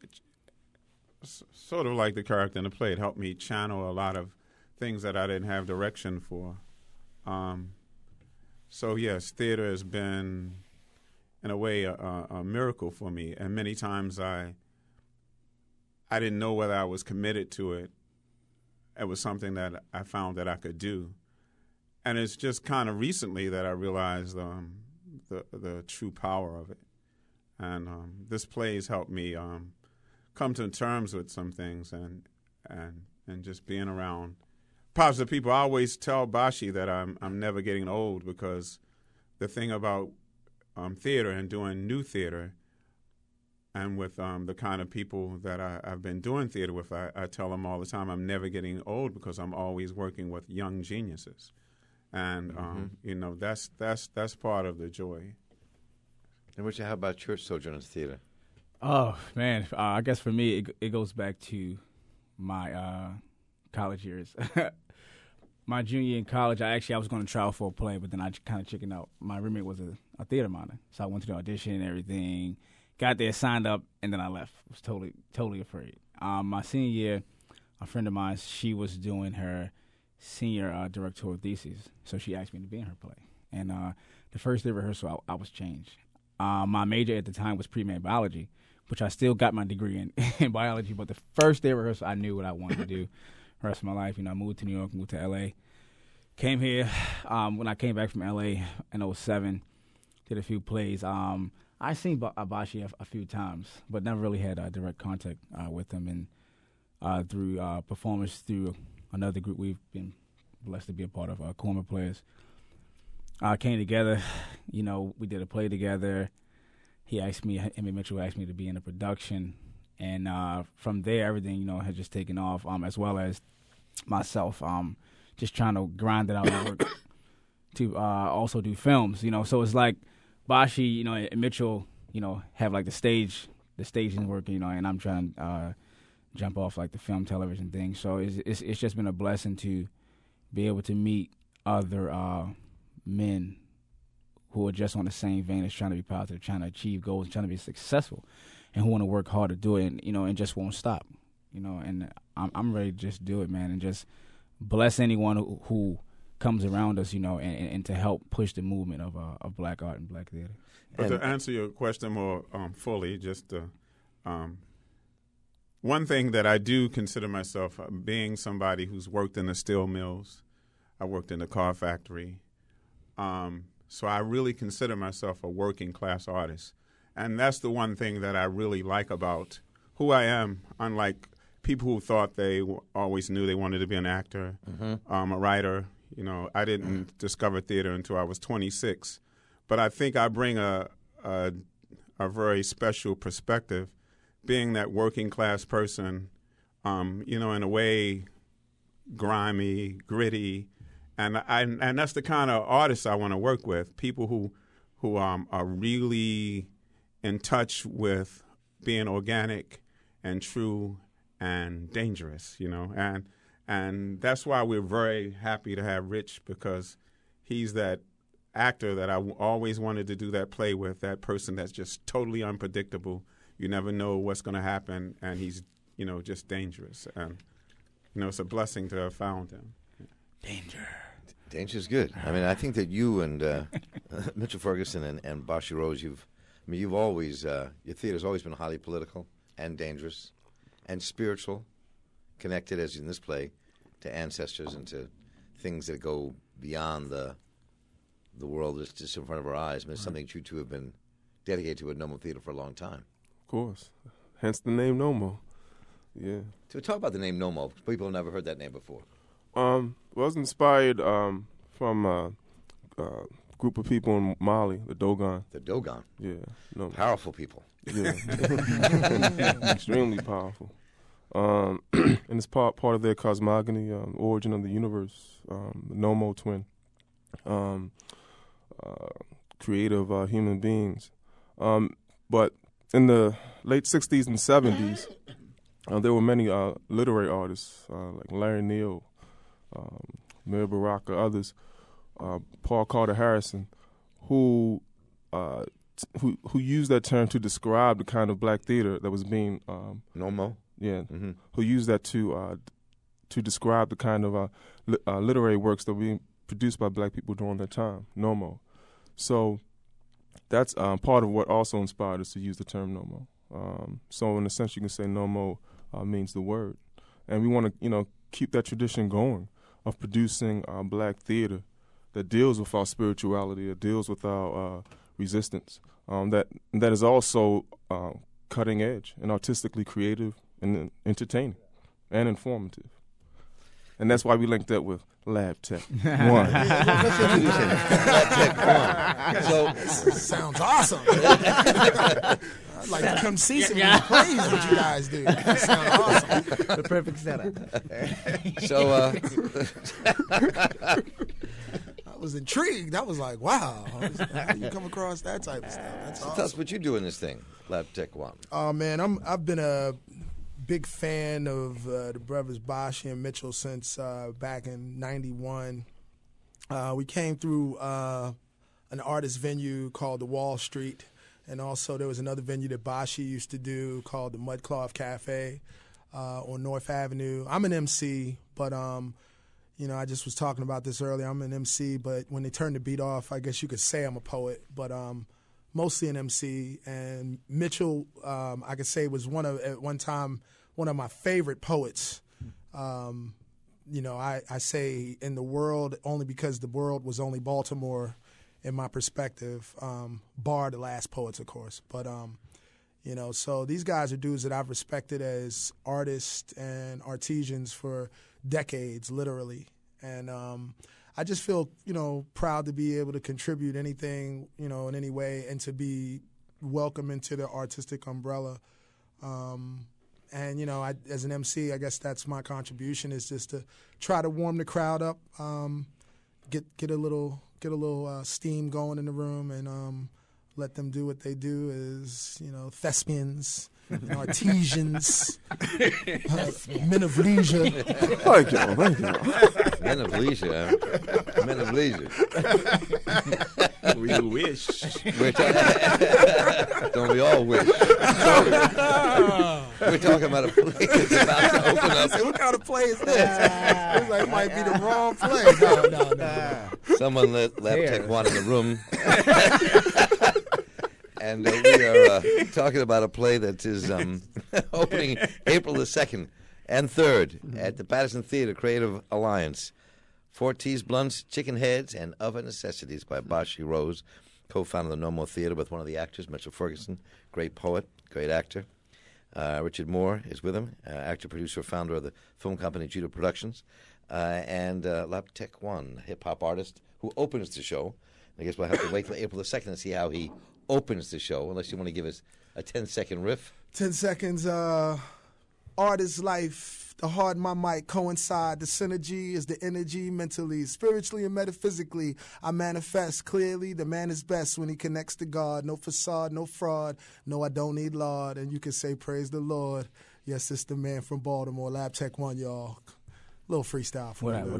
sort of like the character in the play. It helped me channel a lot of things that I didn't have direction for. So yes, theater has been, in a way, a miracle for me. And many times I didn't know whether I was committed to it. It was something that I found that I could do. And it's just kind of recently that I realized the true power of it. And this play has helped me come to terms with some things and just being around positive people. I always tell Bashi that I'm never getting old, because the thing about theater and doing new theater, and with the kind of people that I've been doing theater with, I tell them all the time, I'm never getting old, because I'm always working with young geniuses, and that's part of the joy. And Richard, how about your sojourn in theater? Oh man, I guess for me it goes back to my college years. My junior year in college, I was going to try out for a play, but then I kind of chickened out. My roommate was a theater minor, so I went to the audition and everything. Got there, signed up, and then I left. Was totally afraid. My senior year, a friend of mine, she was doing her senior directorial thesis, so she asked me to be in her play. And the first day of rehearsal, I was changed. My major at the time was pre-med biology, which I still got my degree in biology. But the first day of rehearsal, I knew what I wanted to do. The rest of my life, I moved to New York, moved to L.A., came here. When I came back from L.A. in 2007, did a few plays. I seen Bashi a few times, but never really had direct contact with him. And through performance through another group we've been blessed to be a part of, Corner Players, came together. We did a play together. Emmy Mitchell asked me to be in the production. And from there, everything, has just taken off, as well as myself just trying to grind it out and work to also do films, So it's like Bashi, and Mitchell, have like the staging work, and I'm trying to jump off like the film, television thing. So it's just been a blessing to be able to meet other men who are just on the same vein as trying to be positive, trying to achieve goals, trying to be successful, and who want to work hard to do it, and just won't stop, And I'm ready to just do it, man, and just bless anyone who comes around us, and to help push the movement of black art and black theater. But to answer your question more fully, just one thing that I do consider myself being somebody who's worked in the steel mills, I worked in the car factory, so I really consider myself a working class artist. And that's the one thing that I really like about who I am, unlike people who thought they always knew they wanted to be an actor, a writer. I didn't discover theater until I was 26. But I think I bring a very special perspective, being that working class person, in a way, grimy, gritty. And that's the kind of artists I want to work with, people who are really in touch with being organic and true and dangerous, and that's why we're very happy to have Rich, because he's that actor that I always wanted to do that play with, that person that's just totally unpredictable. You never know what's going to happen, and he's, just dangerous. And, it's a blessing to have found him. Danger's good. I mean, I think that you and Mitchell Ferguson and Bashi Rose, you've always, your theater's always been highly political and dangerous and spiritual, connected, as in this play, to ancestors and to things that go beyond the world that's just in front of our eyes. I mean, it's something that you two have been dedicated to at Nomo Theater for a long time. Of course. Hence the name Nomo. Yeah. So talk about the name Nomo. People have never heard that name before. Well, I was inspired from a group of people in Mali, the Dogon. The Dogon. Yeah. No. Powerful people. Yeah. Extremely powerful. And it's part of their cosmogony, origin of the universe, the Nomo twin, creative human beings. But in the late 60s and 70s, there were many literary artists like Larry Neal, Mir Baraka, others, Paul Carter Harrison, who used that term to describe the kind of black theater that was being Nomo. Yeah, who used that to describe the kind of literary works that were being produced by black people during that time, Nomo. So that's part of what also inspired us to use the term Nomo. So in a sense, you can say Nomo means the word, and we want to keep that tradition going of producing black theater that deals with our spirituality, that deals with our resistance, that is also cutting edge and artistically creative and entertaining and informative. And that's why we linked up with Lab Tech 1. Let's introduce him. Lab Tech 1. So, Sounds awesome. I'd like to come see some of these plays what you guys do. That sounds awesome. The perfect setup. so I was intrigued. I was like, wow, how do you come across that type of stuff? That's tell us awesome. what you do in this thing, Lab Tech 1. Oh, man, I've been a big fan of the brothers Bashi and Mitchell since back in '91. We came through an artist venue called the Wall Street, and also there was another venue that Bashi used to do called the Mudcloth Cafe on North Avenue. I'm an MC, but I just was talking about this earlier. I'm an MC, but when they turn the beat off, I guess you could say I'm a poet, but mostly an MC. And Mitchell, I could say, was at one time one of my favorite poets. I say in the world only because the world was only Baltimore, in my perspective, bar the last poets, of course. But so these guys are dudes that I've respected as artists and artisans for decades, literally. And I just feel, proud to be able to contribute anything, in any way, and to be welcome into the artistic umbrella. As an MC, I guess that's my contribution, is just to try to warm the crowd up, get a little steam going in the room, and let them do what they do as, thespians, artisans, men of leisure. Thank you. Men of leisure. Men of leisure. We wish. Don't we all wish? We're talking about a play that's about to open I up. said, what kind of play is this? It's like, it might be the wrong play. No. Someone let Lab Tech 1 in the room. And we are talking about a play that is opening April the 2nd and 3rd at the Patterson Theater Creative Alliance. Four Teas, Blunts, Chicken Heads, and Other Necessities by Bashi Rose, co-founder of the No More Theater with one of the actors, Mitchell Ferguson, great poet, great actor. Richard Moore is with him, actor, producer, founder of the film company Judah Productions, and Lab Tech 1, hip-hop artist who opens the show. I guess we'll have to wait till April the 2nd to see how he opens the show, unless you want to give us a 10-second riff. 10 seconds, artist life. The heart and my mic coincide. The synergy is the energy mentally, spiritually, and metaphysically. I manifest clearly. The man is best when he connects to God. No facade, no fraud. No, I don't need Lord. And you can say, praise the Lord. Yes, it's the man from Baltimore, Lab Tech 1, y'all. Little freestyle for you.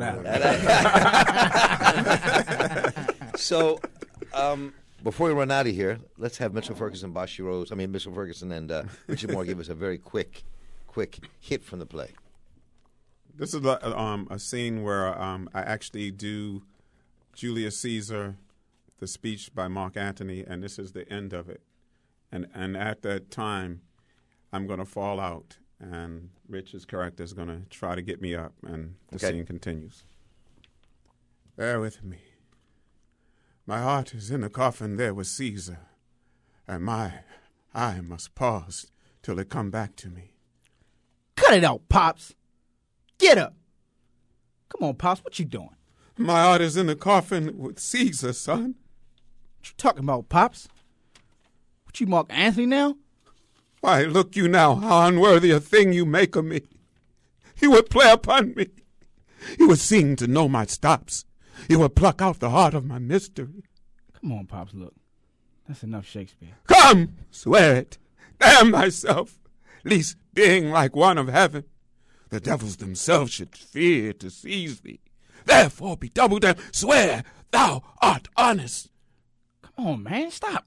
So, before we run out of here, let's have Mitchell Ferguson and Richard Moore give us a very quick hit from the play. This is a scene where I actually do Julius Caesar, the speech by Mark Antony, and this is the end of it. And at that time, I'm going to fall out, and Rich's character is going to try to get me up, and the scene continues. Bear with me. My heart is in the coffin there with Caesar, and my eye must pause till it come back to me. Cut it out, Pops. Get up. Come on, Pops. What you doing? My heart is in the coffin with Caesar, son. What you talking about, Pops? What you, Mark Anthony now? Why, look you now, how unworthy a thing you make of me. You would play upon me. You would seem to know my stops. You would pluck out the heart of my mystery. Come on, Pops, look. That's enough Shakespeare. Come, swear it. Damn myself, least being like one of heaven. The devils themselves should fear to seize thee. Therefore be double damned. Swear thou art honest. Come on, man, stop.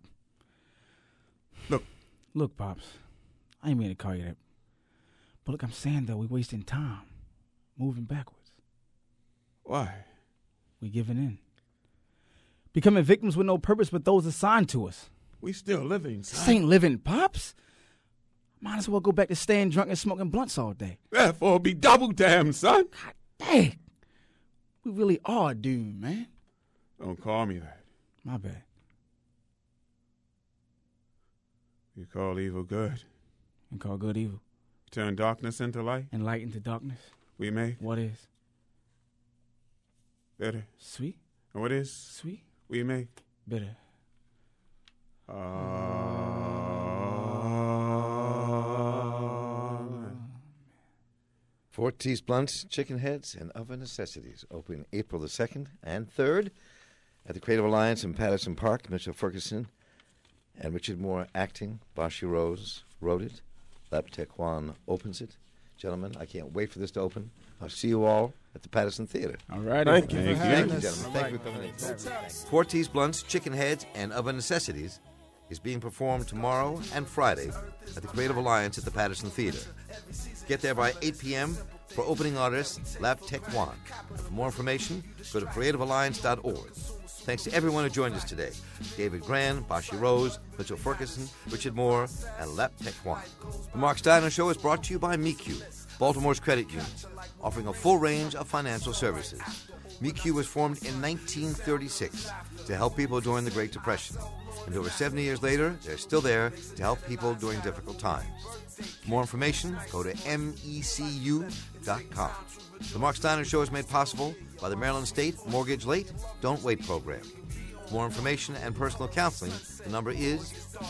Look, Pops, I ain't mean to call you that. But look, I'm saying, though, we wasting time. Moving backwards. why? We giving in. Becoming victims with no purpose but those assigned to us. We still living, This son. ain't living, Pops. Might as well go back to staying drunk and smoking blunts all day. Therefore be double damned, son. Dang. We really are doomed, man. Don't call me that. My bad. You call evil good. And call good evil. Turn darkness into light. And light into darkness. We make What is? Bitter. Sweet. And what is? Sweet. We make? Bitter. Forties Blunts, Chicken Heads, and Other Necessities. Open April the 2nd and 3rd at the Creative Alliance in Patterson Park. Mitchell Ferguson and Richard Moore acting. Bashi Rose wrote it. Lap Tequan opens it. Gentlemen, I can't wait for this to open. I'll see you all at the Patterson Theater. All right. Thank you. Thank you, gentlemen. Thank you for coming in. Forties Blunts, Chicken Heads, and Other Necessities is being performed tomorrow and Friday at the Creative Alliance at the Patterson Theater. Get there by 8 p.m. for opening artist Lap Tequan. For more information, go to creativealliance.org. Thanks to everyone who joined us today. David Grand, Bashi Rose, Mitchell Ferguson, Richard Moore, and Lap Tequan. The Mark Steiner Show is brought to you by MeQ, Baltimore's credit union, offering a full range of financial services. MeQ was formed in 1936 to help people during the Great Depression. And over 70 years later, they're still there to help people during difficult times. For more information, go to mecu.com. The Mark Steiner Show is made possible by the Maryland State Mortgage Late Don't Wait program. For more information and personal counseling, the number is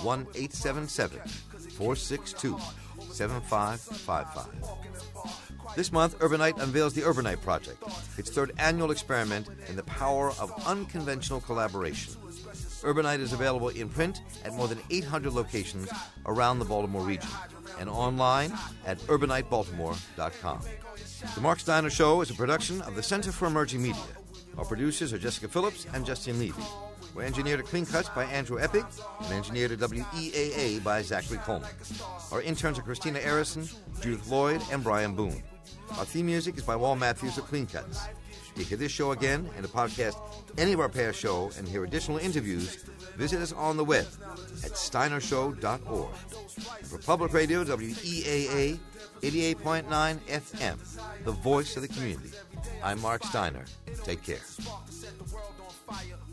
1-877-462-7555. This month, Urbanite unveils the Urbanite Project, its third annual experiment in the power of unconventional collaboration. Urbanite is available in print at more than 800 locations around the Baltimore region and online at urbanitebaltimore.com. The Mark Steiner Show is a production of the Center for Emerging Media. Our producers are Jessica Phillips and Justin Levy. We're engineered at Clean Cuts by Andrew Epic and engineered at WEAA by Zachary Coleman. Our interns are Christina Arison, Judith Lloyd, and Brian Boone. Our theme music is by Wal Matthews of Clean Cuts. To hear this show again and to podcast any of our past show and hear additional interviews, visit us on the web at steinershow.org. And for Public Radio, WEAA 88.9 FM, the voice of the community. I'm Mark Steiner. Take care.